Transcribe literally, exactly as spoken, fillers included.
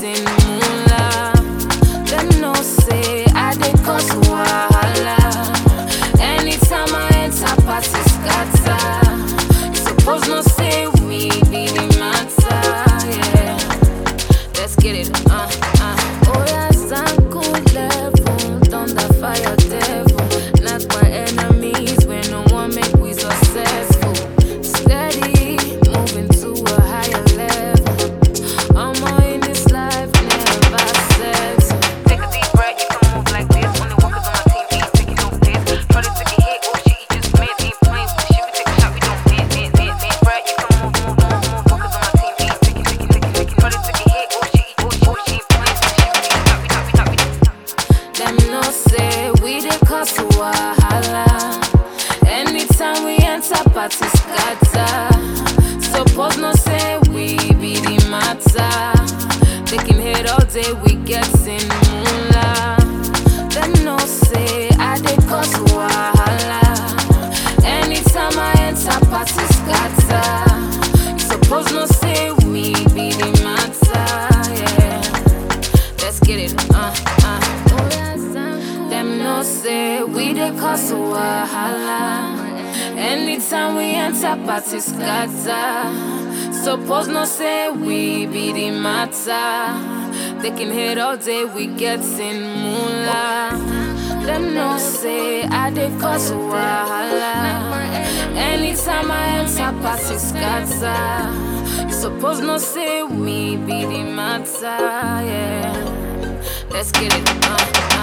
getting moolah. Them no say I dey cause wahala. Anytime I enter party scatter. You suppose no say we be the matter, yeah. Let's get it, uh, uh. Oh yes, I'm cool level, thunder fire devil. Not my enemies, when no one make we successful. Steady, moving to a higher level. I'm all in this life, never settle. Take a deep breath, you can move like this. Only one cause on my team, ain't taking no piss. Try to take a hit, oh shit, you just missed. Ain't playing with shit, we take a shot, we don't miss. Deep, deep, deep breath, you can move, move, move, move. One cause on my team, ain't taking, taking, taking, taking. Try to take a hit, oh shit, oh shit, oh shit, ain't playing with shit, we take a shot, we don't, we don't, we don't. Them no say we dey cause wahala. Anytime we enter party scatter. Suppose no say we be the matter. They can hate all day, we getting moolah. Them no say I dey cause wahala. Anytime I enter party scatter. You suppose no say we be the matter, yeah. Let's get it, uh, uh. Them no say we dey cause wahala. Anytime we enter party scatter. Suppose no say we be the matter. They can hate all day, we getting moolah. Them no say I dey cause wahala. Anytime I enter party scatter. Suppose no say we be the matter, yeah. Let's get it, uh.